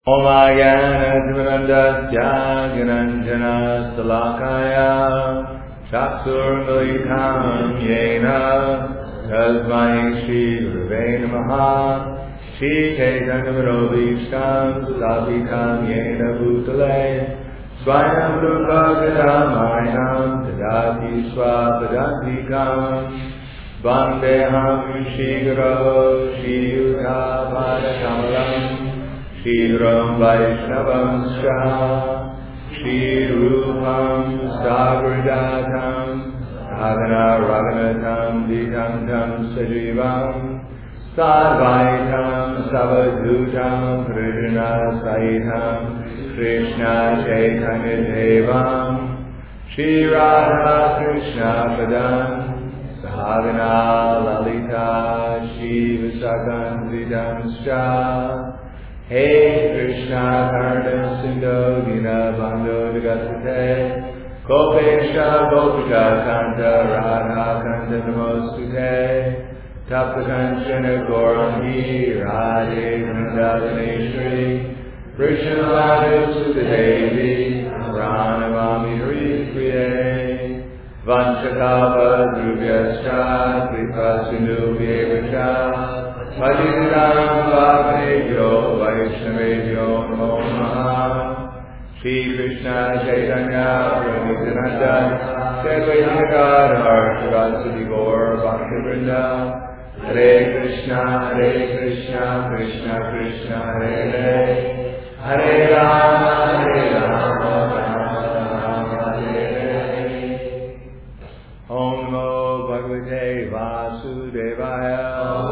Om Agyanadvanandasya Gyananjana Salakaya Chaksurmilitam Yena Tasmai Shri Gurave Namaha Shri Chaitanya-Manobhishtam Savitam Yena Bhutale Swayam Rupa Gadamayam Tadati Swapadantikam Vandeham Shri Guru Shri Yuta Padakamalam Shriram Vaishnavam Shah Shri Rupam Sagradatam Adana Raganatam Ditantam Sajivam Sadvaitam Savadhutam Krishna Saitam Krishna Chaitanya Devam Shri Radha Krishna Padam Sadhana Lalita Shri Visakam Vidam Shah Hey Krishna Karna Sindho Dina Bandho Jagasate Gopesha Gopika Kanta Radha Kanta Namostute Tapta Kanchana Gaurangi Radhe Vrindavaneshwari Krishna Radha Sutadevi Pranamami Hripriye Vanchakava Dhruvyaschа Kripa Sindhu Vyevachā Madhiram Bhakti-yo Vaishnavebhyo Namo Namaha Shri Krishna Chaitanya Prabhu Nityananda Shri Advaita Gadadhar Shivasati Gaur Bhakti Vrinda Hare Krishna Krishna Krishna Hare Hare Hare Rama Rama Hare Hare Om Namo Bhagavate Vasudevaya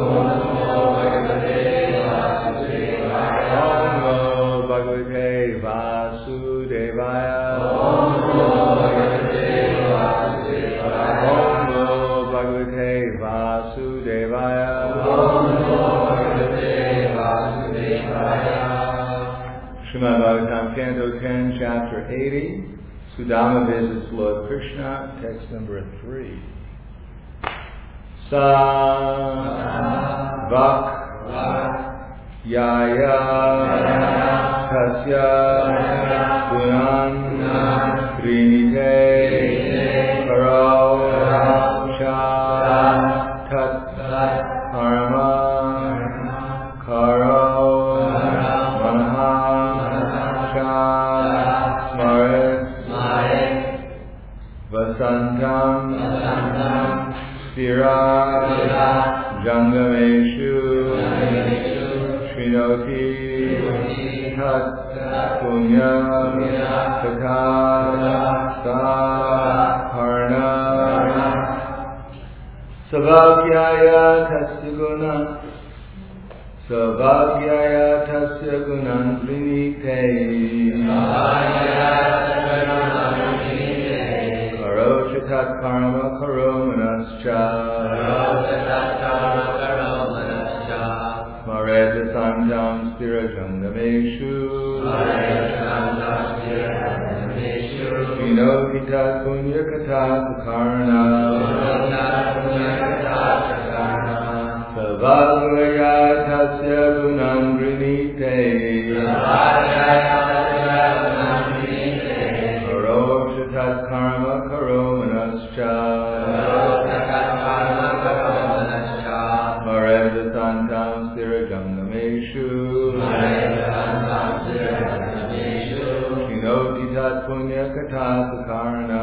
Srimad Bhagavatam, Canto 10, Chapter 80, Sudama visits Lord Krishna, text number 3. Sa Vak Yaya Tasya Gunan Trinite Karo Cha Tat Karma Karo Manaha Cha Smarit Vasantam Stira Jangameshu Srinoti Tat Punya Katha Saharna Savagyaya Tasya Gunan Prinite Karo Chatat Karma Karo Manascha Smareta Sanjam Stira Jangameshu Srinotitat Punya Katha Sakarna Savagaya Tasya Gunan Prinite Karo Chatat Karma Karo Manascha Smareta Santam Stira Jangameshu Srinotitat Punya Katha Sakarna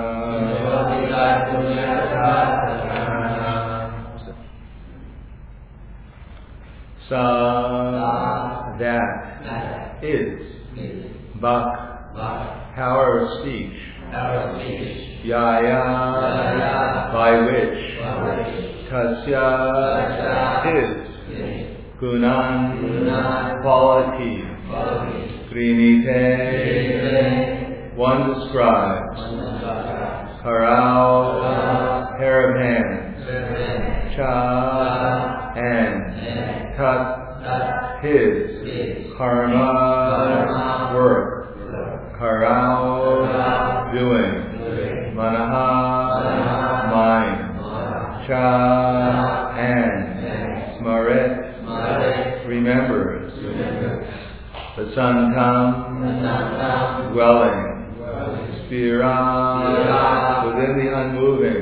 Sa that is Vak power of speech Yaya by which Tasya is Gunan quality Trinite one describes Karao pair of hands Cha and Tat his Karma work Karao doing Manaha mind Cha and Smarit remembers. Vasantam Prasantam, dwelling. Spiram, within the unmoving.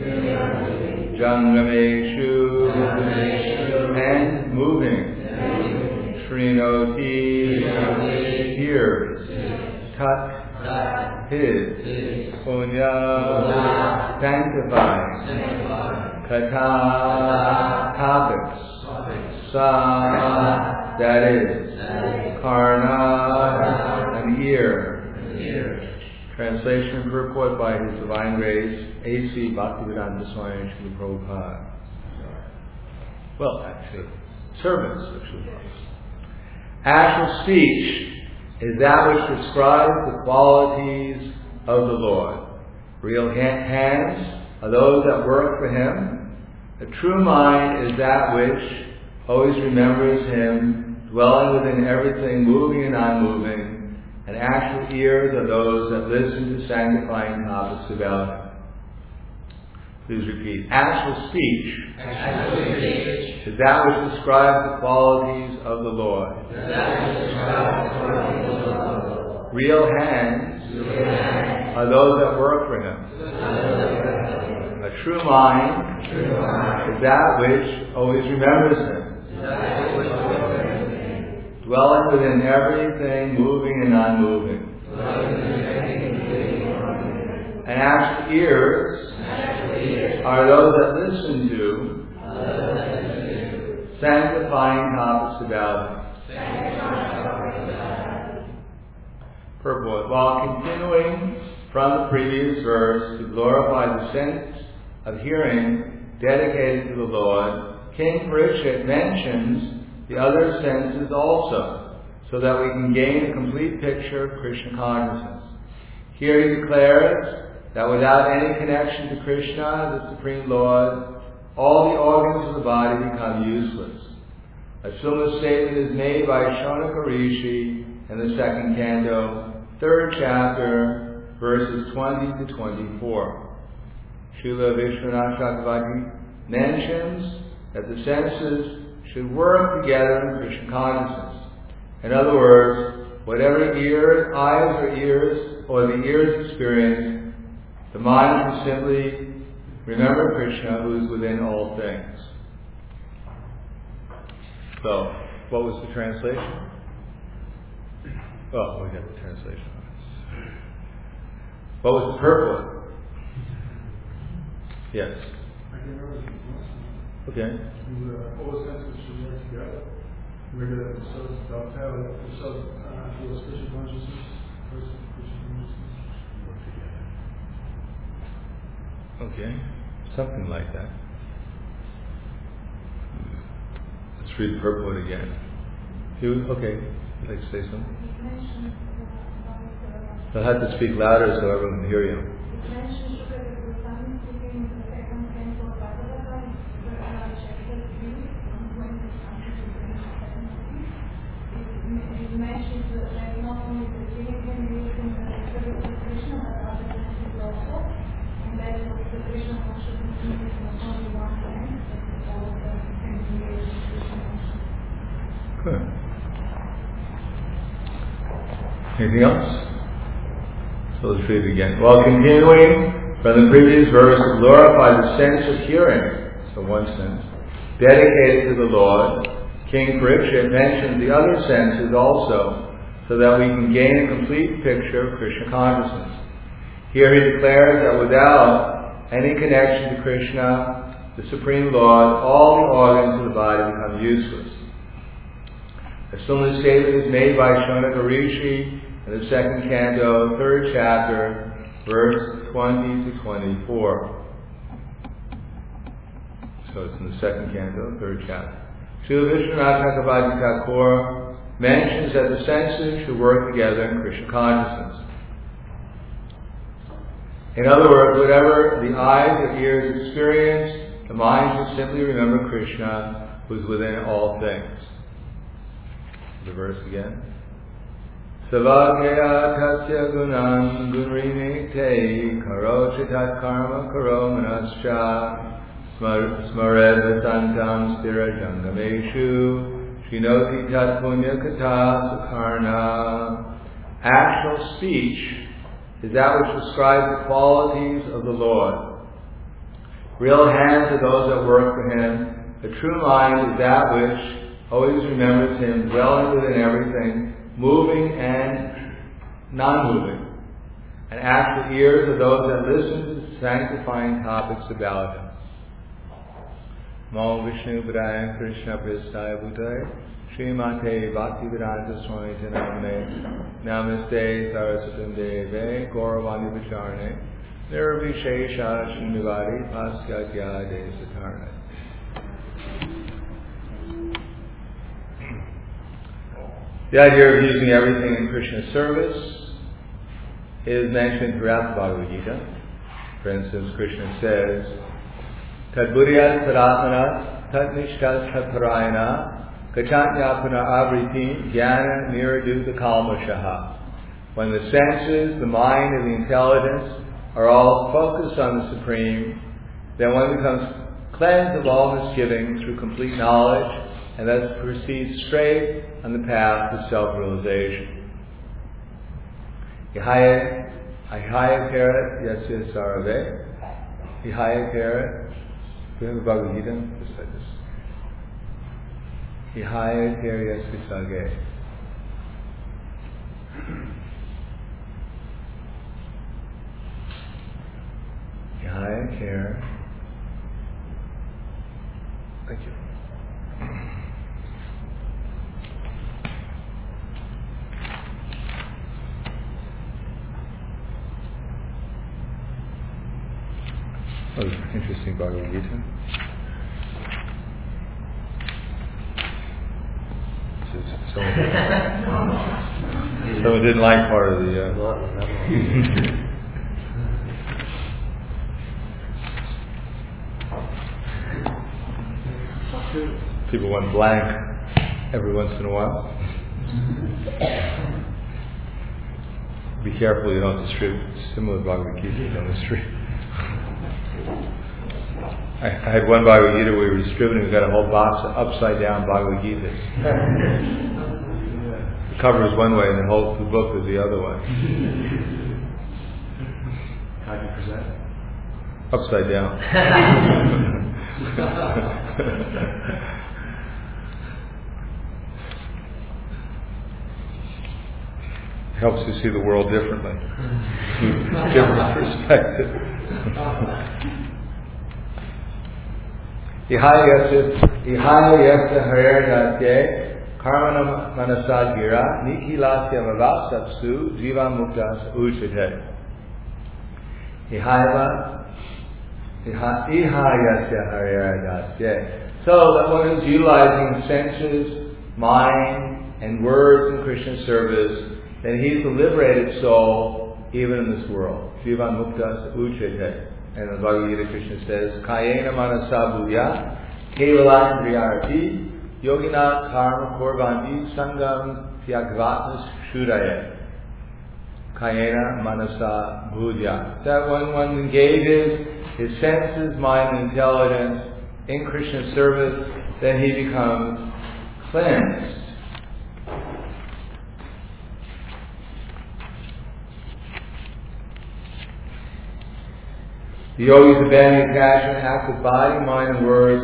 Jangameshu, and moving. Srinoti, hears. Tat, his. Punya, sanctifying. Kata, topics. Sa, that is. Karna, an ear. Translation and purport by His Divine Grace, A.C. Bhaktivedanta Swami Srila Prabhupada. Well, actually, servants of Srila Prabhupada. Actual speech is that which describes the qualities of the Lord. Real hands are those that work for Him. A true mind is that which always remembers Him, dwelling within everything, moving and non-moving. And actual ears are those that listen to sanctifying topics about Him. Please repeat. Actual speech is that which describes the qualities of the Lord. Real hands are those that work for Him. A true mind is that which always remembers Him, dwelling within everything, moving and non-moving. And actual ears are those that listen to sanctifying topics about Him. Purport. While continuing from the previous verse to glorify the sense of hearing dedicated to the Lord, King Parikshit mentions the other senses also, so that we can gain a complete picture of Krishna consciousness. Here he declares that without any connection to Krishna, the Supreme Lord, all the organs of the body become useless. A similar statement is made by Shonaka Rishi in the second canto, 3rd chapter, verses 20 to 24. Srila Vishwanath Chakravarti mentions that the senses should work together in Krishna consciousness. In other words, whatever eyes or ears, or the ears experience, the mind should simply remember Krishna, who is within all things. So, what was the translation? Oh, we got the translation. What was the purport? Yes. Okay. All senses should work together. Whether the cells dovetail, the cells towards Krishna consciousness, versus Krishna consciousness. Okay. Something like that. Let's read the purport again. Okay. You'd like to say something? You'll have to speak louder so everyone can hear you. Good. Anything else? So let's read it again. While continuing from the previous verse to glorify the sense of hearing, so one sense, dedicated to the Lord, King Parikshit mentions the other senses also, so that we can gain a complete picture of Krishna consciousness. Here he declares that without any connection to Krishna, the Supreme Lord, all the organs of the body become useless. A similar statement is made by Shonaka Rishi in the second canto, 3rd chapter, verse 20 to 24. So it's in the second canto, 3rd chapter. Srila Vishwanath Chakravarti Thakur mentions that the senses should work together in Krishna consciousness. In other words, whatever the eyes or ears experience, the mind should simply remember Krishna, who is within all things. The verse again. Savagaya tasya gunam gunrini te karochitat karma karomanascha smared vasantam stira jangameshu Shinoti tat punya kata sakarna. Actual speech is that which describes the qualities of the Lord. Real hands are those that work for Him. The true mind is that which always remembers Him, dwelling within everything, moving and non-moving. And actual ears are those that listen to the sanctifying topics about Him. Namo Vishnu Padaya Krishna Prasthaya Bhutaya Srimate Bhaktivedanta Swami Namane Namaste Saraswatam Deve Gauravani Vicharane Nirvishesha Srinivadi Paskatya Desatarna. The idea of using everything in Krishna's service is mentioned throughout the Bhagavad Gita. For instance, Krishna says, Tad buddhya saratmana, tad nishtas tad parayana, kachanyapana avriti, jnana niraduta kalmashaha. When the senses, the mind, and the intelligence are all focused on the Supreme, then one becomes cleansed of all misgiving through complete knowledge, and thus proceeds straight on the path to self-realization. Ihaya karat yasya sarave. Ihaya karat. Do you have a Bhagavad Gita? Just like this. Ihaya karat yasya sage. Ihaya karat. Thank you. Oh, interesting Bhagavad Gita. Someone didn't like part of the... People went blank every once in a while. Be careful you don't distribute similar Bhagavad Gita on the street. I had one Bhagavad Gita we were distributing. We got a whole box of upside down Bhagavad Gitas. The cover was one way and the book was the other way. How do you present it? Upside down. Helps you see the world differently. Different perspective. Ihaya yasya harirasya karmana manasad gira nikilasya mavasapsu jiva muktas uchate. Ihaya yasya harirasya. So that one is utilizing senses, mind, and words in Krishna's service, then he's the liberated soul even in this world. Jiva muktas uchate. And the Bhagavad Gita Krishna says, Kayena manasa buddhya, kevala indriyarati, yogina karma korvanti, sangam tyagvatmas shudaya. Kayena manasa buddhya. That when one engages his senses, mind, and intelligence in Krishna's service, then he becomes cleansed. The yogis abandon attachment, act with body, mind, and words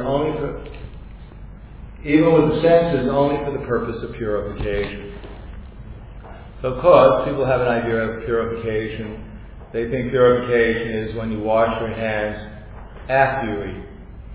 even with the senses, only for the purpose of purification. So of course, people have an idea of purification. They think purification is when you wash your hands after you eat.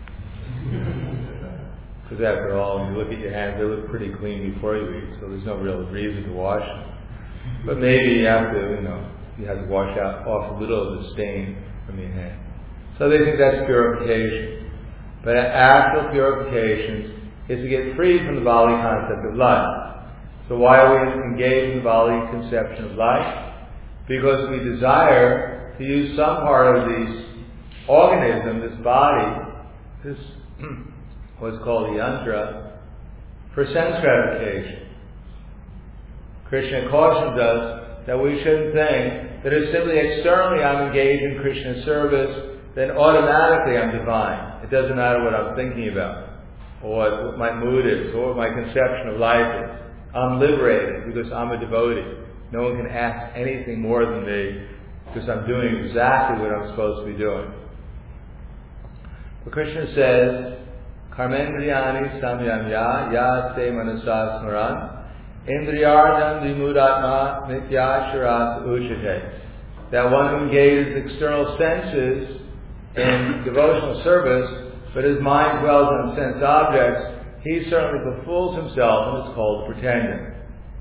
Because after all, when you look at your hands, they look pretty clean before you eat, so there's no real reason to wash them. But maybe you have to wash off a little of the stain from your hand. So they think that's purification. But actual purification is to get free from the Bali concept of life. So why are we engaged in the Bali conception of life? Because we desire to use some part of this organism, this body, this what's called the yantra, for sense gratification. Krishna cautions us that we shouldn't think that if simply externally I'm engaged in Krishna's service, then automatically I'm divine. It doesn't matter what I'm thinking about. or what my mood is, or what my conception of life is. I'm liberated because I'm a devotee. No one can ask anything more than me because I'm doing exactly what I'm supposed to be doing. But Krishna says, Karmendriyani samyamya yaste manasa smaran indriyardam vimudatma nityasharat uchate. That one who engages external senses in devotional service, but his mind dwells on sense objects, he certainly befools himself and is called pretending.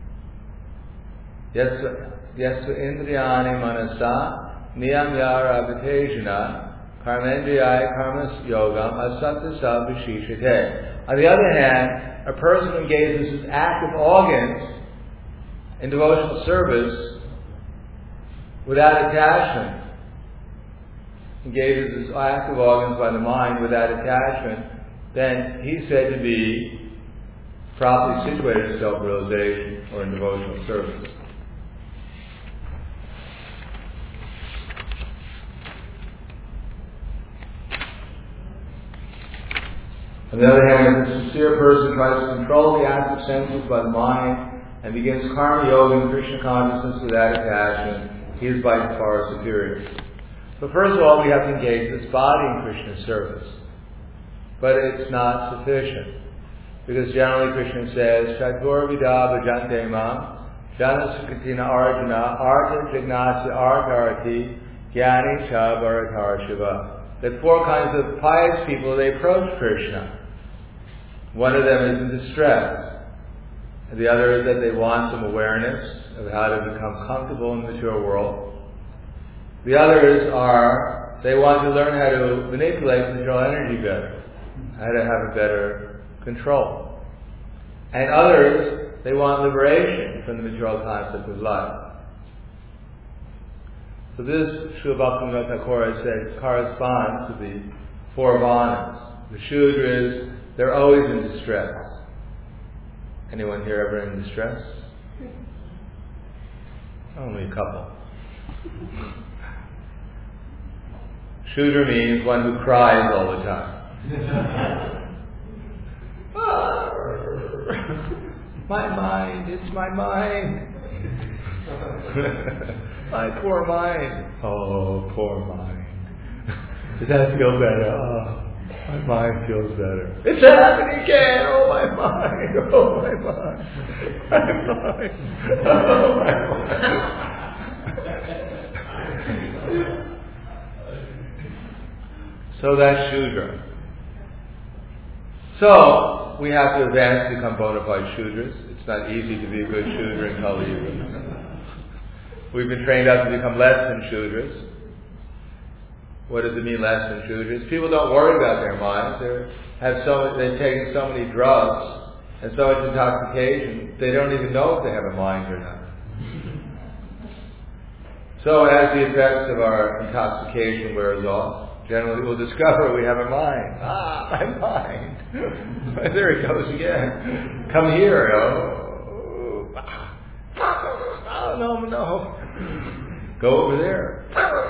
Yasva indriyani manasa niyamyara abhitejana karmendriyai karmas yogam asatasa vishishate. On the other hand, a person who engages his active organs in devotional service without attachment, engages his active organs by the mind without attachment, then he's said to be properly situated in self-realization or in devotional service. On the other hand, if a sincere person tries to control the active senses by the mind and begins karma yoga and Krishna consciousness without attachment, he is by far superior. But first of all, we have to engage this body in Krishna's service. But it's not sufficient. Because generally Krishna says, Chatur Vida Bhajante Mam, Jana Sukatina Arjuna, Arta Jignasya Artarati, Gyani Cha Bharatar Shiva. That four kinds of pious people, they approach Krishna. One of them is in distress. And the other is that they want some awareness of how to become comfortable in the material world. The others are, they want to learn how to manipulate material energy better, how to have a better control. And others, they want liberation from the material concept of life. So this, Srila Bhaktivinoda Thakur said, corresponds to the four Varnas. The Shudras, they're always in distress. Anyone here ever in distress? Only a couple. Shudra means one who cries all the time. My mind, it's my mind. My poor mind. Oh, poor mind. Does that feel better? Oh, my mind feels better. It's happening again. Oh, my mind. Oh, my mind. My mind. Oh, my mind. So that's Shudra. So, we have to advance to become bona fide Shudras. It's not easy to be a good Shudra in Kali Yuga. We've been trained up to become less than Shudras. What does it mean, less than Shudras? People don't worry about their minds. They've taken so many drugs and so much intoxication, they don't even know if they have a mind or not. So as the effects of our intoxication wears off, generally we'll discover we have a mind. Ah, my mind. There it goes again. Come here. Oh, no. Go over there.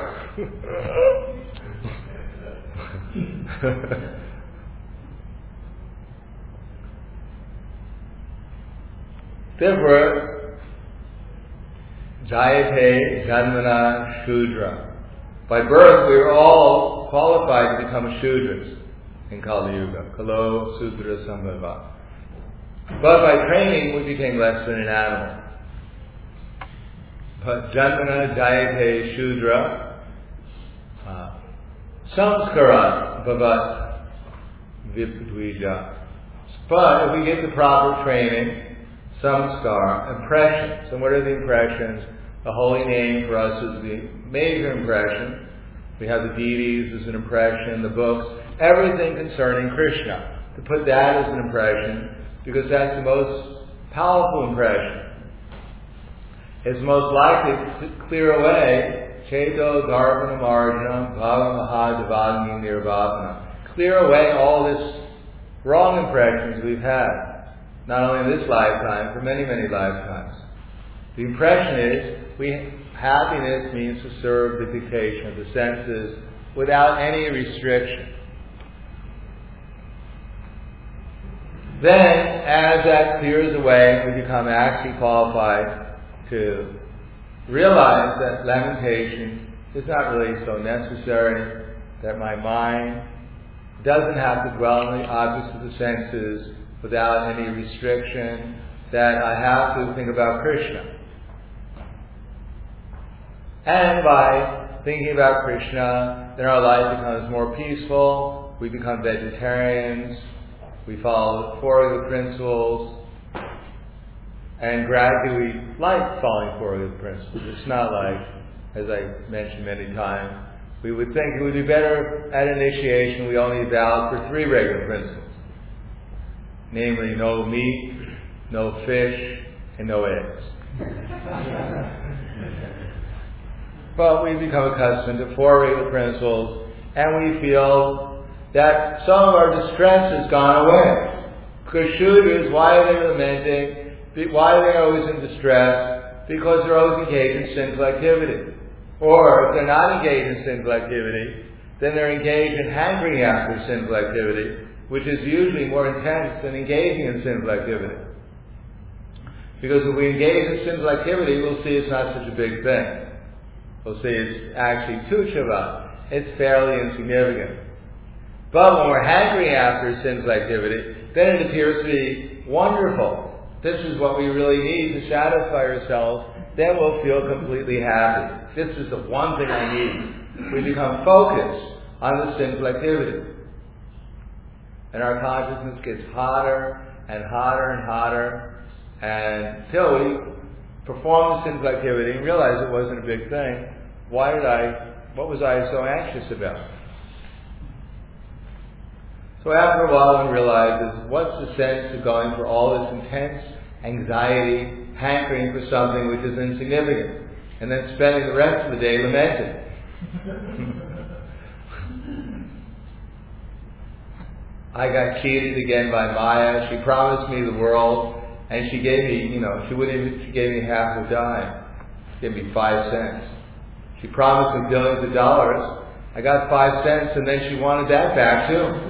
Therefore, Jayate Janmana Shudra. By birth, we are all qualified to become Shudras in Kali Yuga. Kalo Sudra Sambhava. But by training, we became less than an animal. But Janmana Jayate Shudra Samskarat Bhavat Vipdvija. But if we get the proper training, samskar, impressions. And what are the impressions? The holy name for us is the major impression. We have the deities as an impression, the books, everything concerning Krishna. To put that as an impression, because that's the most powerful impression. It's most likely to clear away Cheto Dharvana Marjanam Bhava Mahadavagni Nirvapana. Clear away all this wrong impressions we've had, not only in this lifetime, for many, many lifetimes. The impression is happiness means to serve the dictation of the senses without any restriction. Then, as that clears away, we become actually qualified to realize that lamentation is not really so necessary, that my mind doesn't have to dwell on the objects of the senses without any restriction, that I have to think about Krishna. And by thinking about Krishna, then our life becomes more peaceful, we become vegetarians, we follow the Four Yoga principles, and gradually like following Four Yoga principles. It's not like, as I mentioned many times, we would think it would be better at initiation we only vowed for 3 regular principles. Namely, no meat, no fish, and no eggs. But we become accustomed to 4 regular principles, and we feel that some of our distress has gone away. Because Shudras, why are they lamenting? Why are they always in distress? Because they're always engaged in sinful activity. Or, if they're not engaged in sinful activity, then they're engaged in hankering after sinful activity, which is usually more intense than engaging in sinful activity. Because if we engage in sinful activity, we'll see it's not such a big thing. We'll see it's actually tuchava. It's fairly insignificant. But when we're hankering after sinful activity, then it appears to be wonderful. This is what we really need to satisfy ourselves. Then we'll feel completely happy. This is the one thing I need. We become focused on the sinful activity. And our consciousness gets hotter and hotter and hotter until we perform the sinful activity and realize it wasn't a big thing. What was I so anxious about? So after a while one realizes, what's the sense of going through all this intense anxiety, hankering for something which is insignificant, and then spending the rest of the day lamenting? I got cheated again by Maya. She promised me the world, and she gave me, she gave me half a dime. She gave me 5 cents. She promised me billions of dollars. I got 5 cents, and then she wanted that back too.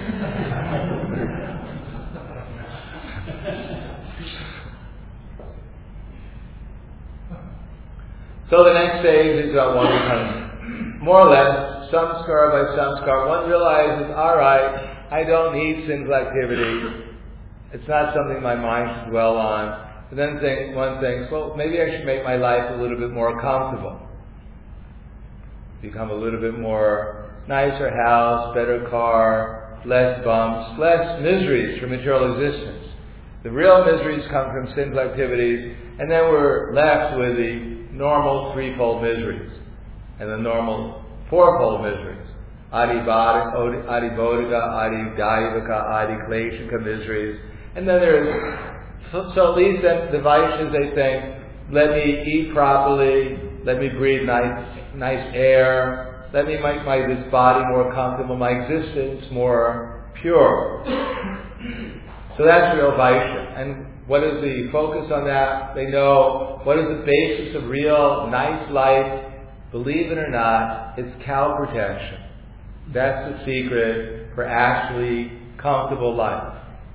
So the next stage is one becomes more or less samskara by samskara. One realizes, all right, I don't need sinful activity. It's not something my mind should dwell on. And then one thinks, well, maybe I should make my life a little bit more comfortable. Become a little bit more nicer house, better car, less bumps, less miseries from material existence. The real miseries come from sinful activities, and then we're left with the normal 3-fold miseries and the normal 4-fold miseries. Adi bodhika, adi daivaka, adi kleshika miseries. And then so at least then the Vaishnavas, they think, let me eat properly, let me breathe nice air, let me make this body more comfortable, my existence more pure. So that's real Vaishnava. And what is the focus on that? They know what is the basis of real nice life. Believe it or not, it's cow protection. That's the secret for actually comfortable life.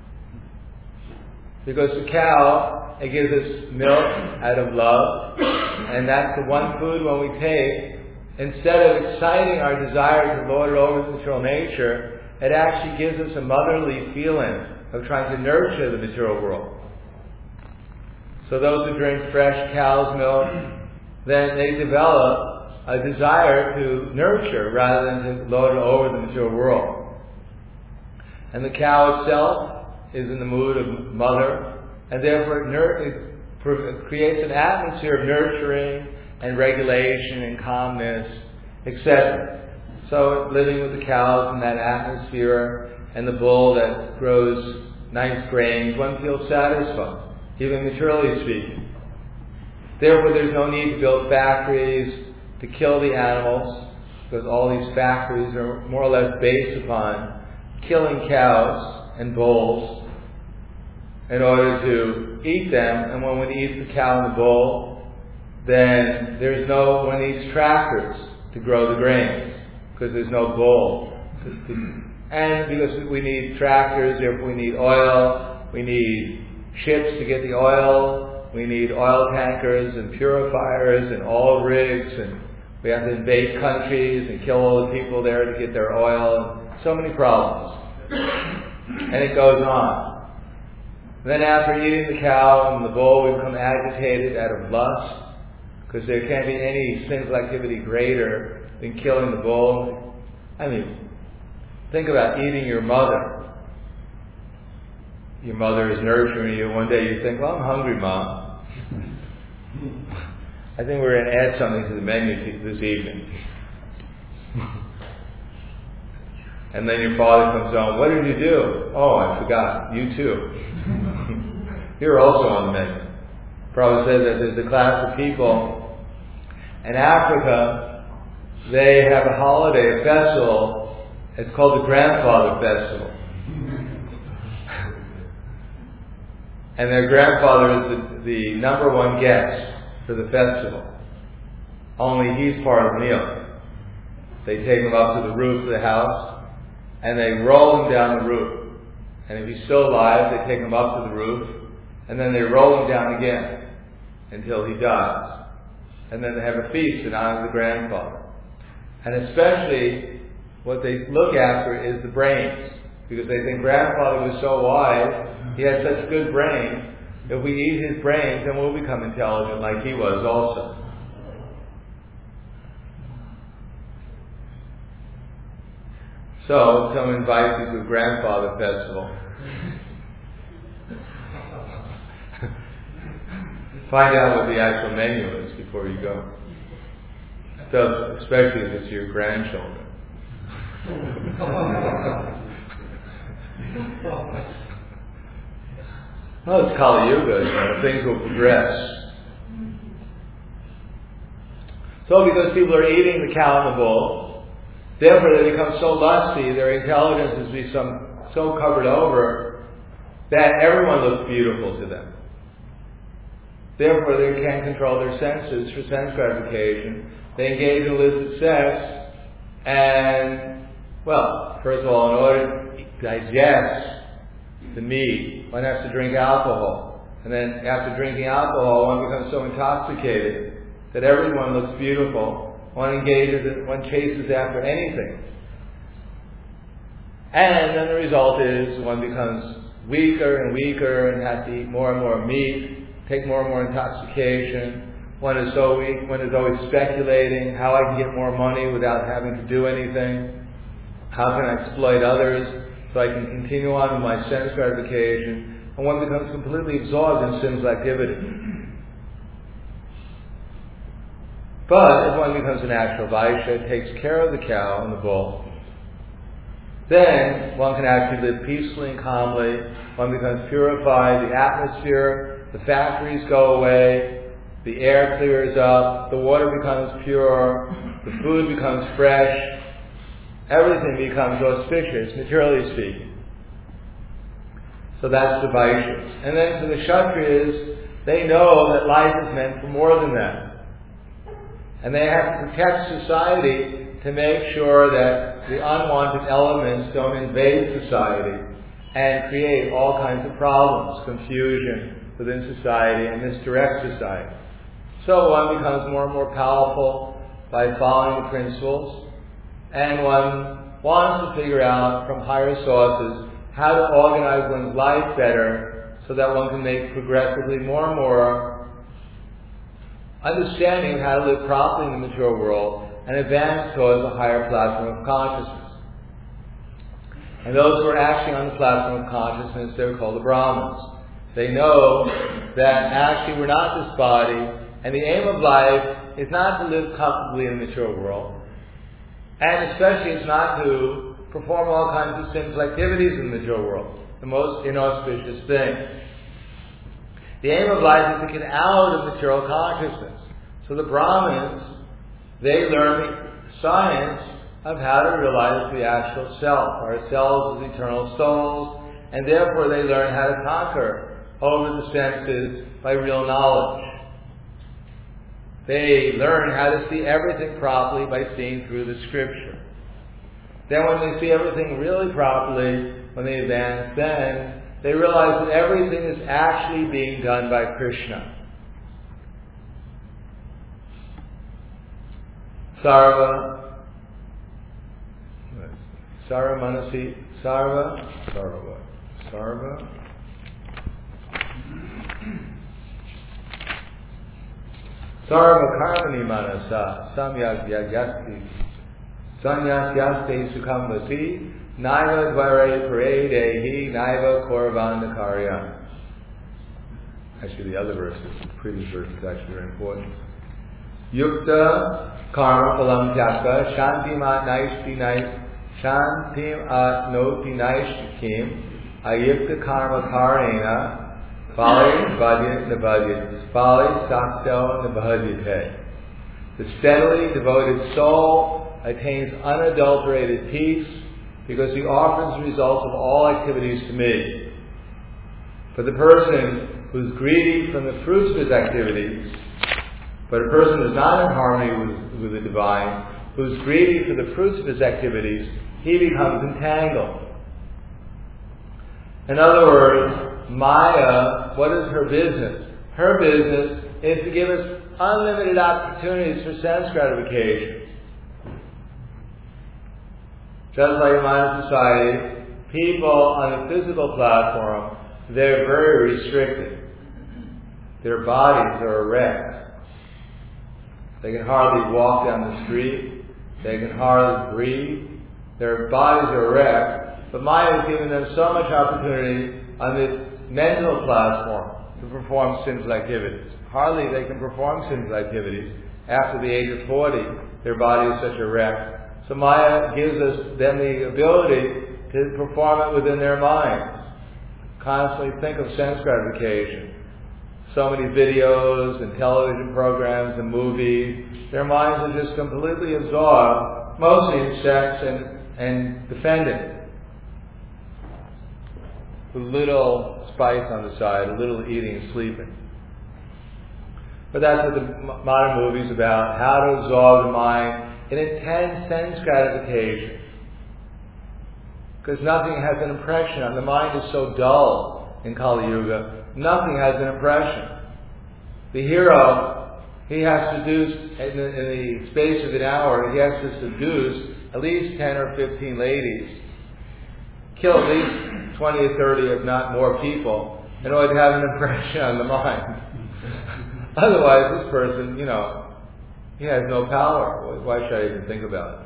Because the cow, it gives us milk out of love, and that's the one food when we take, instead of exciting our desire to lord it over the material nature, it actually gives us a motherly feeling of trying to nurture the material world. So those who drink fresh cow's milk, then they develop a desire to nurture rather than to lord it over the material world. And the cow itself is in the mood of mother, and therefore it creates an atmosphere of nurturing and regulation and calmness, etc. So living with the cows in that atmosphere and the bull that grows nice grains, one feels satisfied, even materially speaking. Therefore there's no need to build factories to kill the animals, because all these factories are more or less based upon killing cows and bulls in order to eat them. And when one eats the cow and the bull, then one needs tractors to grow the grains, because there's no bull. And because we need tractors, therefore we need oil, We need ships to get the oil. We need oil tankers and purifiers and oil rigs, and we have to invade countries and kill all the people there to get their oil. And so many problems. And it goes on. Then after eating the cow and the bull, we become agitated out of lust, because there can't be any sinful activity greater than killing the bull. I mean, think about eating your mother. Your mother is nurturing you. One day you think, well, I'm hungry, Mom. I think we're going to add something to the menu this evening. And then your father comes on, what did you do? Oh, I forgot. You too. You're also on the menu. Prabhupada says that there's a class of people in Africa, they have a holiday, a festival. It's called the Grandfather Festival. And their grandfather is the number one guest for the festival. Only he's part of the meal. They take him up to the roof of the house, and they roll him down the roof. And if he's still alive, they take him up to the roof, and then they roll him down again until he dies. And then they have a feast in honor of the grandfather. And especially, what they look after is the brains, because they think grandfather was so wise, he had such a good brain. If we eat his brains, then we'll become intelligent like he was also. So, someone invites you to a grandfather festival. Find out what the actual menu is before you go. So, especially if it's your grandchildren. Well, it's Kali Yuga, so things will progress. So because people are eating the cow and the bull, therefore they become so lusty, their intelligence has become so covered over, that everyone looks beautiful to them. Therefore they can't control their senses for sense gratification. They engage in illicit sex, and, well, first of all, in order to digest the meat, one has to drink alcohol. And then after drinking alcohol, one becomes so intoxicated that everyone looks beautiful. One chases after anything. And then the result is one becomes weaker and weaker and has to eat more and more meat, take more and more intoxication. One is so weak, one is always speculating how I can get more money without having to do anything. How can I exploit others so I can continue on with my sense gratification? And one becomes completely absorbed in sinful activity. But if one becomes an actual Vaishya, takes care of the cow and the bull, then one can actually live peacefully and calmly. One becomes purified, the atmosphere, the factories go away, the air clears up, the water becomes pure, the food becomes fresh, everything becomes auspicious, materially speaking. So that's the Vaishyas. And then for the Kshatriyas, they know that life is meant for more than that. And they have to protect society to make sure that the unwanted elements don't invade society and create all kinds of problems, confusion within society, and misdirect society. So one becomes more and more powerful by following the principles, and one wants to figure out from higher sources how to organize one's life better so that one can make progressively more and more understanding of how to live properly in the material world and advance towards a higher platform of consciousness. And those who are actually on the platform of consciousness, they're called the Brahmins. They know that actually we're not this body, and the aim of life is not to live comfortably in the material world. And especially it's not to perform all kinds of sinful activities in the material world, the most inauspicious thing. The aim of life is to get out of material consciousness. So the Brahmins, they learn science of how to realize the actual self. Our selves as eternal souls, and therefore they learn how to conquer over the senses by real knowledge. They learn how to see everything properly by seeing through the scripture. Then when they see everything really properly, when they advance, then they realize that everything is actually being done by Krishna. Sarva Manasi Sarva Karmani Manasa Samyak Yagyasti Sanyasyaste Sukhambasi Naiva Dvare Paredehi Naiva Korvan Karya. Actually, the other verses, the previous verse is actually very important. Yukta Karma Phalam Tyaka Shantim Atnoti Naishtikim Ayukta Karma Karena Phali Vadya Nabhadyate Phali Sakto Nabhadyate. The steadily devoted soul attains unadulterated peace because he offers the results of all activities to me. For the person who's greedy from the fruits of his activities, but a person who's not in harmony with the divine, who's greedy for the fruits of his activities, he becomes entangled. In other words, Maya, what is her business? Her business is to give us unlimited opportunities for sense gratification. Just like in modern society, people on the physical platform, they're very restricted. Their bodies are erect. They can hardly walk down the street. They can hardly breathe. Their bodies are erect. But Maya has given them so much opportunity on the mental platform to perform sinful activities. Hardly they can perform sinful activities. After the age of 40, their body is such a wreck. So Maya gives them the ability to perform it within their minds. Constantly think of sense gratification. So many videos and television programs and movies. Their minds are just completely absorbed, mostly in sex and defending. A little spice on the side, a little eating and sleeping. But that's what the modern movie's about, how to absorb the mind in intense sense gratification. Because nothing has an impression on. The mind is so dull in Kali Yuga, nothing has an impression. The hero, he has to seduce, in the space of an hour, he has to seduce at least 10 or 15 ladies, kill at least 20 or 30, if not more people, in order to have an impression on the mind. Otherwise, this person, he has no power. Why should I even think about it?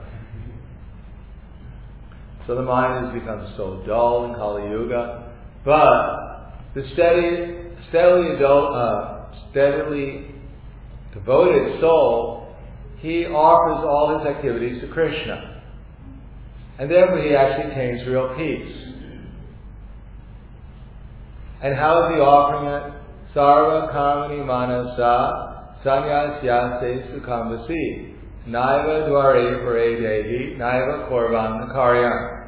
So the mind has become so dull in Kali Yuga. But the steadily devoted soul, he offers all his activities to Krishna. And therefore he actually attains real peace. And how is he offering it? Sarva Karmani Manasa Sanyasyase Sukhambasi Naiva Dvare Paredehi Naiva Korvan Karya.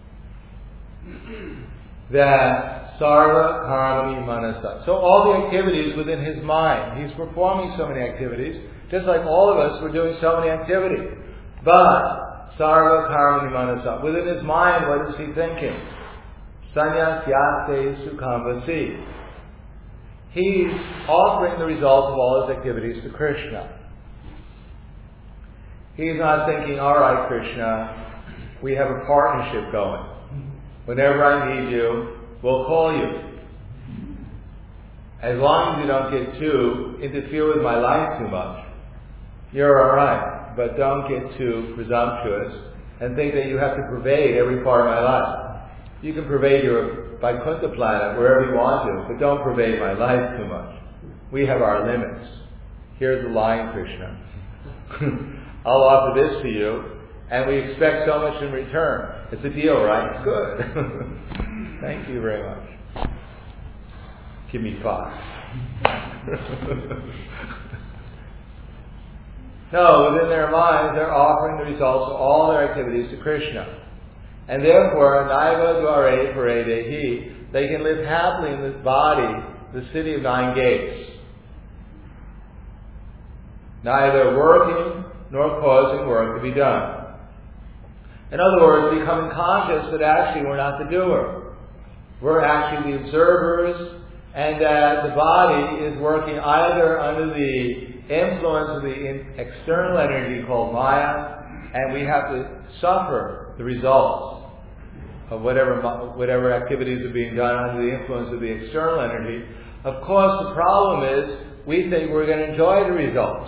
That Sarva Karmani Manasa. So all the activities within his mind, he's performing so many activities, just like all of us, we're doing so many activities. But Sarva Karmani Manasa, within his mind, what is he thinking? Sanyasyase Sukhambasi. He's offering the results of all his activities to Krishna. He's not thinking, all right, Krishna, we have a partnership going. Whenever I need you, we'll call you. As long as you don't get too interfere with my life too much, you're all right. But don't get too presumptuous and think that you have to pervade every part of my life. You can pervade your Vaikuntha planet wherever you want to, but don't pervade my life too much. We have our limits. Here's the line, Krishna. I'll offer this to you, and we expect so much in return. It's a deal, right? Good. Thank you very much. Give me 5. No, within their minds, they're offering the results of all their activities to Krishna. And therefore, Naiva Dvare Paredehi, they can live happily in this body, the city of 9 gates. Neither working nor causing work to be done. In other words, becoming conscious that actually we're not the doer. We're actually the observers, and the body is working either under the influence of the external energy called Maya, and we have to suffer the results of whatever activities are being done under the influence of the external energy. Of course, the problem is we think we're going to enjoy the results.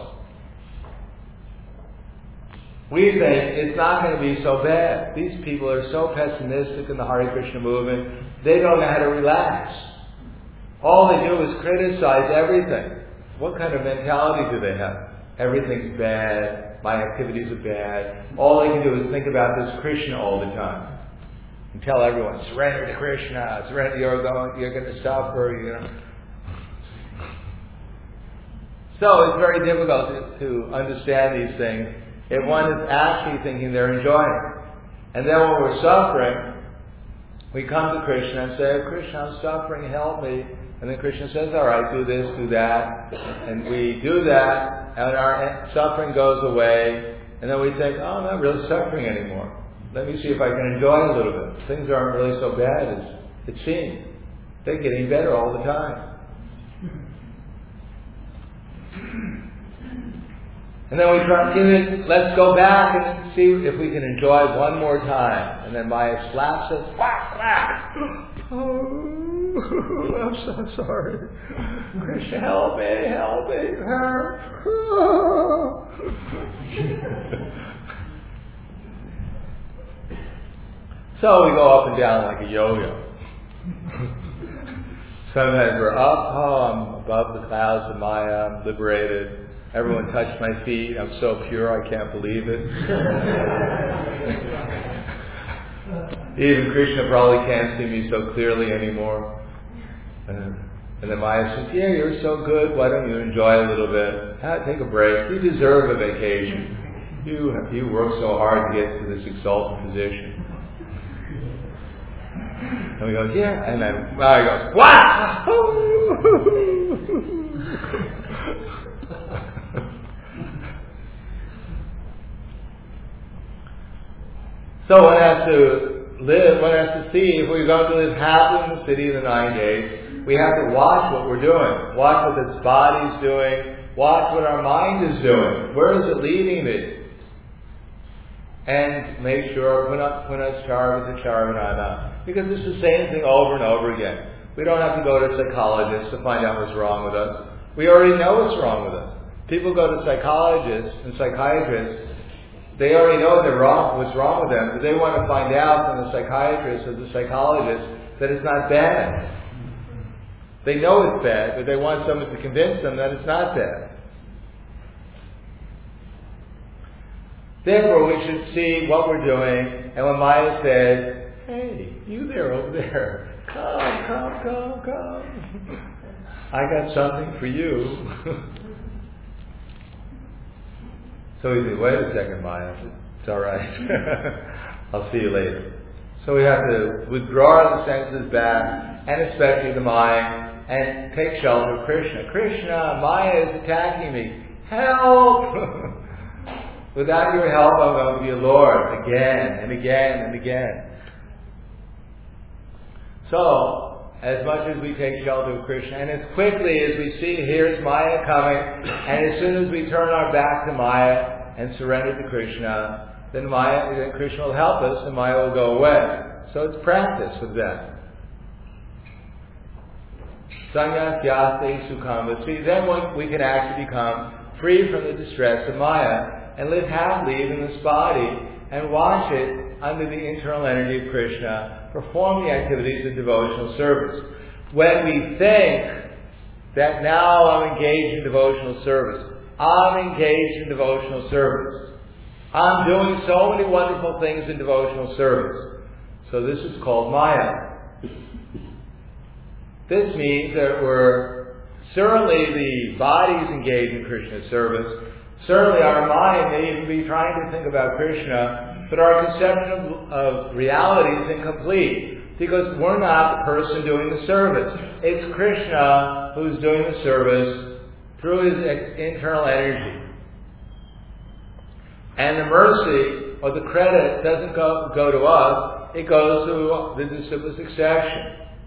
We think it's not going to be so bad. These people are so pessimistic in the Hare Krishna movement, they don't know how to relax. All they do is criticize everything. What kind of mentality do they have? Everything's bad, my activities are bad. All they can do is think about this Krishna all the time. And tell everyone, surrender to Krishna, surrender, you're going to suffer, you know. So it's very difficult to understand these things if one is actually thinking they're enjoying. And then when we're suffering, we come to Krishna and say, oh, Krishna, I'm suffering, help me. And then Krishna says, all right, do this, do that. And we do that, and our suffering goes away. And then we think, oh, I'm not really suffering anymore. Let me see if I can enjoy a little bit. Things aren't really so bad as it seems. They're getting better all the time. And then we try, let's go back and see if we can enjoy one more time. And then Maya slaps us, whack, whack. Oh, I'm so sorry. Krishna, help me, help me. So we go up and down like a yo-yo. Sometimes we're up, I'm above the clouds of Maya, I'm liberated. Everyone touched my feet, I'm so pure, I can't believe it. Even Krishna probably can't see me so clearly anymore. And then Maya says, yeah, you're so good, why don't you enjoy a little bit? Take a break, you deserve a vacation. You work so hard to get to this exalted position. And we go, yeah, and then Maya goes, what? So one has to see, if we're going to live happily in the city of the 9 days, we have to watch what we're doing. Watch what this body's doing. Watch what our mind is doing. Where is it leading me? And make sure, punas charvata charvanana. Because it's the same thing over and over again. We don't have to go to psychologists to find out what's wrong with us. We already know what's wrong with us. People go to psychologists and psychiatrists. They already know what's wrong with them, but they want to find out from the psychiatrist or the psychologist that it's not bad. They know it's bad, but they want someone to convince them that it's not bad. Therefore, we should see what we're doing, and when Maya says, hey, you there over there, come. I got something for you. So we say, wait a second, Maya, it's all right. I'll see you later. So we have to withdraw the senses back, and especially the mind, and take shelter of Krishna. Krishna, Maya is attacking me. Help! Without your help, I'm going to be a Lord again and again and again. So, as much as we take shelter of Krishna, and as quickly as we see, here's Maya coming, and as soon as we turn our back to Maya and surrender to Krishna, then Krishna will help us and Maya will go away. So it's practice with that. Sannyasyaste sukham. Then we can actually become free from the distress of Maya and live happily in this body and watch it under the internal energy of Krishna, perform the activities of devotional service. When we think that now I'm engaged in devotional service, I'm doing so many wonderful things in devotional service. So this is called Maya. This means that certainly the body's engaged in Krishna's service. Certainly our mind may even be trying to think about Krishna, but our conception of reality is incomplete because we're not the person doing the service. It's Krishna who's doing the service through his internal energy. And the mercy or the credit doesn't go to us, it goes to the disciple succession.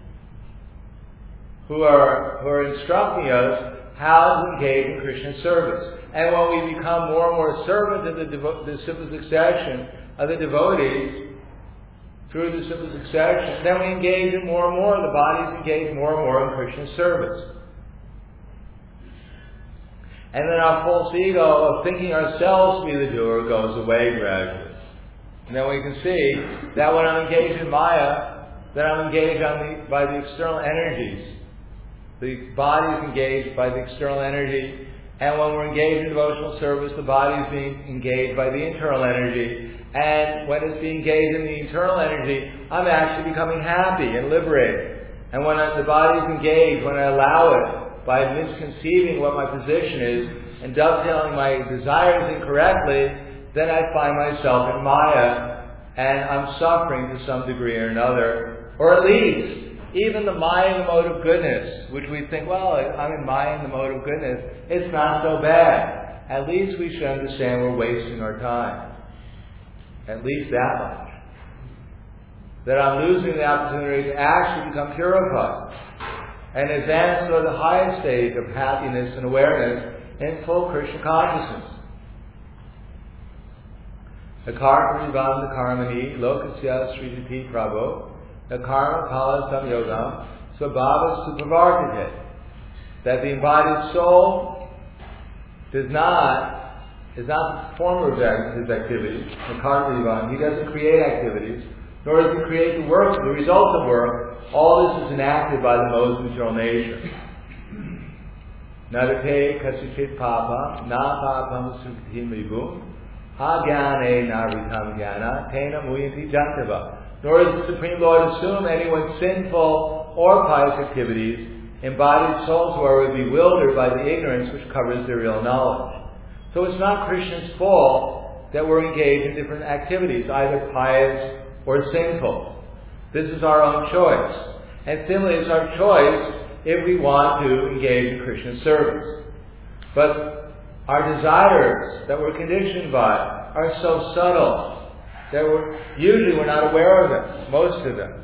who are instructing us how to engage in Krishna service. And when we become more and more servant of the simple succession of the devotees, through the simple succession, then we engage in more and more, the bodies engage more and more in Krishna's service. And then our false ego of thinking ourselves to be the doer goes away gradually. And then we can see that when I'm engaged in Maya, then I'm engaged by the external energies. The body is engaged by the external energy, and when we're engaged in devotional service, the body is being engaged by the internal energy. And when it's being engaged in the internal energy, I'm actually becoming happy and liberated. And when the body is engaged, when I allow it, by misconceiving what my position is and dovetailing my desires incorrectly, then I find myself in Maya, and I'm suffering to some degree or another. Or at least, even the Maya in the mode of goodness, which we think, well, I'm in Maya in the mode of goodness, it's not so bad. At least we should understand we're wasting our time. At least that much. That I'm losing the opportunity to actually become purified and advance toward the highest stage of happiness and awareness in full Krishna consciousness. Akarma Vivanda Karmani Lokasya Sridhiti Prabhu Akarma Pala Samyogam Svabhava Supravartate. That the embodied soul is not the performer of his activities. He doesn't create activities, nor does he create the work, the results of work. All this is enacted by the modes of material nature. Nadate kasichit papa, na papam sukhitim vibhum, ha jnane naritam jnana, tena muyanti jantava. Nor does the Supreme Lord assume anyone's sinful or pious activities. Embodied souls who are bewildered by the ignorance which covers their real knowledge. So it's not Krishna's fault that we're engaged in different activities, either pious or sinful. This is our own choice. And similarly, it's our choice if we want to engage in Krishna's service. But our desires that we're conditioned by are so subtle that we're not aware of them, most of them.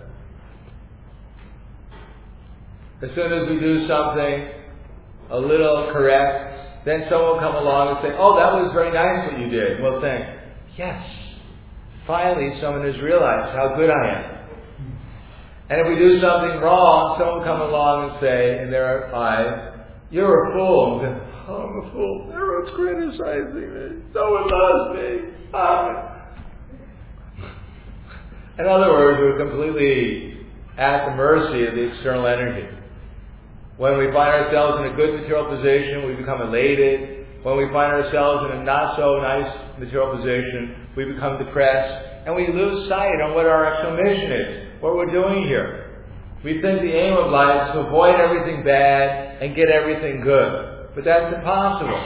As soon as we do something a little correct, then someone will come along and say, oh, that was very nice what you did. And we'll think, yes, finally someone has realized how good I am. And if we do something wrong, someone will come along and say, in their eyes, you're a fool. And then, oh, I'm a fool. Everyone's criticizing me. No one loves me. In other words, we're completely at the mercy of the external energy. When we find ourselves in a good material position, we become elated. When we find ourselves in a not so nice material position, we become depressed. And we lose sight on what our actual mission is, what we're doing here. We think the aim of life is to avoid everything bad and get everything good. But that's impossible.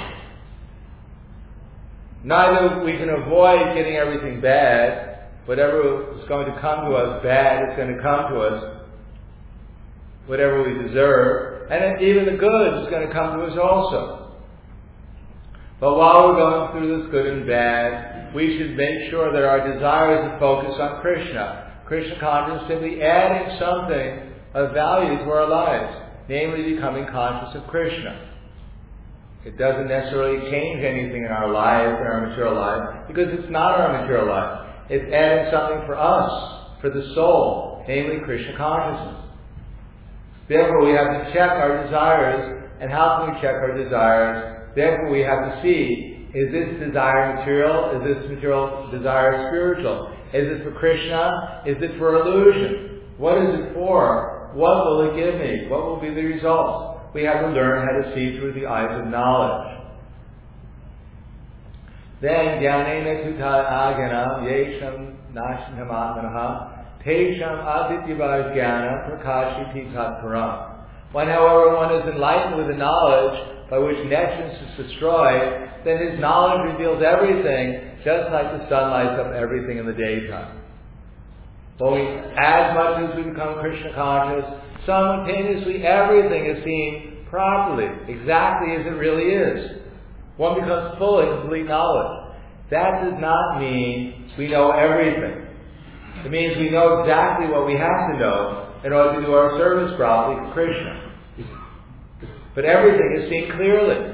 Neither we can avoid getting everything bad. Whatever is going to come to us bad is going to come to us. Whatever we deserve. And even the good is going to come to us also. But while we're going through this good and bad, we should make sure that our desire is to focus on Krishna. Krishna consciousness simply adding something of value to our lives, namely becoming conscious of Krishna. It doesn't necessarily change anything in our life, in our material life, because it's not our material life. It's adding something for us, for the soul, namely Krishna consciousness. Therefore, we have to check our desires. And how can we check our desires? Therefore, we have to see, is this desire material? Is this material desire spiritual? Is it for Krishna? Is it for illusion? What is it for? What will it give me? What will be the results? We have to learn how to see through the eyes of knowledge. Then, jnanena tuta agyanam yesham nashinam atmanaha Tesham adityavar jnana prakashiti tatparam. When, however, one is enlightened with the knowledge by which negligence is destroyed, then his knowledge reveals everything, just like the sun lights up everything in the daytime. But as much as we become Krishna conscious, simultaneously everything is seen properly, exactly as it really is. One becomes full in complete knowledge. That does not mean we know everything. It means we know exactly what we have to know in order to do our service properly to Krishna. But everything is seen clearly.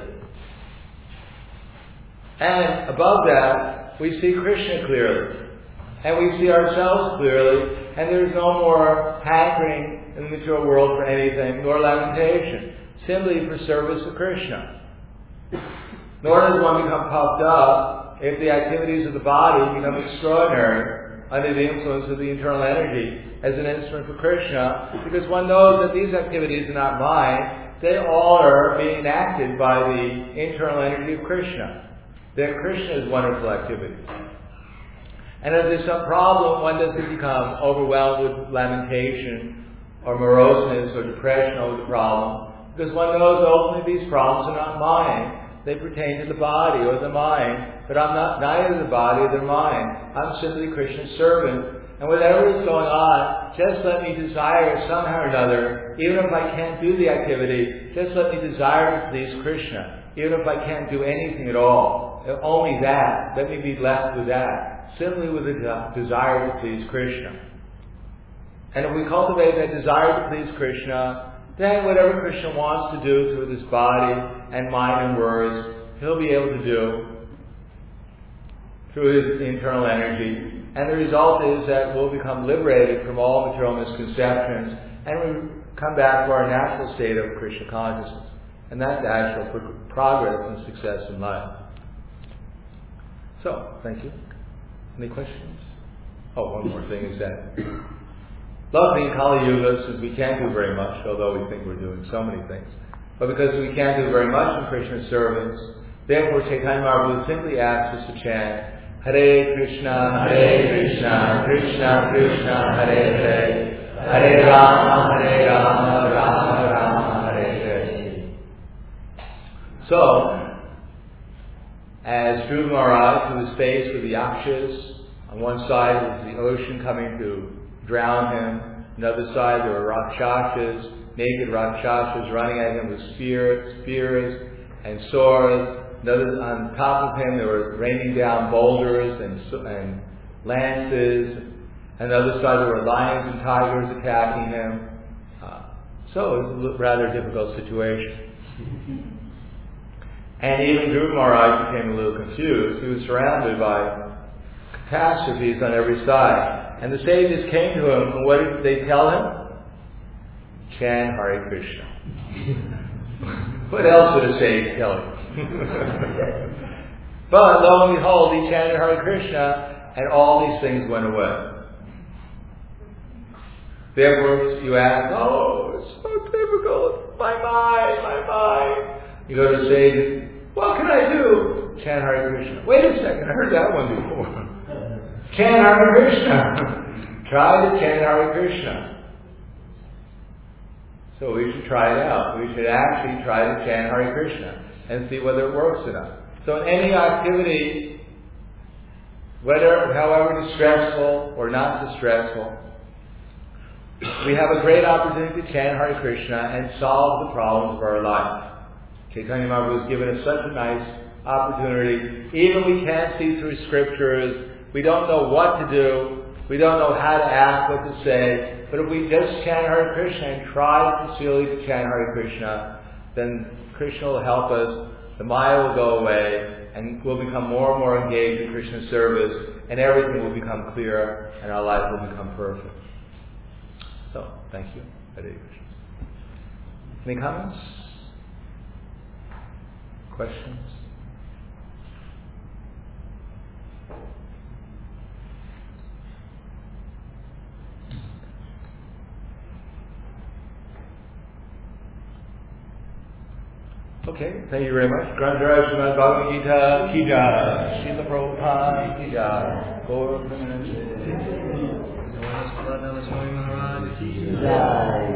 And above that, we see Krishna clearly. And we see ourselves clearly. And there's no more hankering in the material world for anything, nor lamentation. Simply for service of Krishna. Nor does one become puffed up if the activities of the body become extraordinary under the influence of the internal energy as an instrument for Krishna, because one knows that these activities are not mine. They all are being enacted by the internal energy of Krishna. They're Krishna's wonderful activities. And if there's some problem, one doesn't become overwhelmed with lamentation or moroseness or depression over the problem, because one knows ultimately these problems are not mine. They pertain to the body or the mind, but I'm not neither the body or the mind. I'm simply Krishna's servant. And whatever is going on, just let me desire somehow or another, even if I can't do the activity, just let me desire to please Krishna, even if I can't do anything at all. Only that. Let me be left with that. Simply with a desire to please Krishna. And if we cultivate that desire to please Krishna, then whatever Krishna wants to do through this body and mind and words, He'll be able to do through His internal energy. And the result is that we'll become liberated from all material misconceptions and we come back to our natural state of Krishna consciousness. And that's actual progress and success in life. So, thank you. Any questions? Oh, one more thing is that luckily in Kali Yuga, since we can't do very much, although we think we're doing so many things, but because we can't do very much in Krishna's servants, therefore Chaitanya Mahaprabhu simply asks us to chant Hare Krishna, Krishna Krishna, Hare Hare, Hare Rama, Rama Rama, Hare Hare. So, as Dhruva Maharaj, who was faced with the Yakshas, on one side was the ocean coming to drown him, on the other side there were Rakshasas, naked Rakshasas running at him with spears and swords. On top of him there were raining down boulders and lances. On the other side there were lions and tigers attacking him. So it was a rather difficult situation. And even Dhruva Maharaj became a little confused. He was surrounded by catastrophes on every side. And the sages came to him, and what did they tell him? Chant Hare Krishna. What else would a sage tell you? But lo and behold, he chanted Hare Krishna, and all these things went away. Therefore, you ask, oh, it's so difficult. My mind. You go to the sage, what can I do? Chant Hare Krishna. Wait a second, I heard that one before. Chant Hare Krishna. Try to chant Hare Krishna. So we should try it out. We should actually try to chant Hare Krishna and see whether it works or not. So in any activity, however distressful or not distressful, we have a great opportunity to chant Hare Krishna and solve the problems of our life. Chaitanya Mahaprabhu has given us such a nice opportunity. Even we can't see through scriptures, we don't know what to do, we don't know how to act, what to say, but if we just chant Hare Krishna and try sincerely to chant Hare Krishna, then Krishna will help us, the Maya will go away, and we'll become more and more engaged in Krishna's service, and everything will become clearer, and our life will become perfect. So, thank you. Hare Krishna. Any comments? Questions? Okay, thank you very much. Grantaraj Srimad Bhagavad Gita Ki Jai, Srila Prabhupada Ki Jai, Gaur Premanande Ki Jai.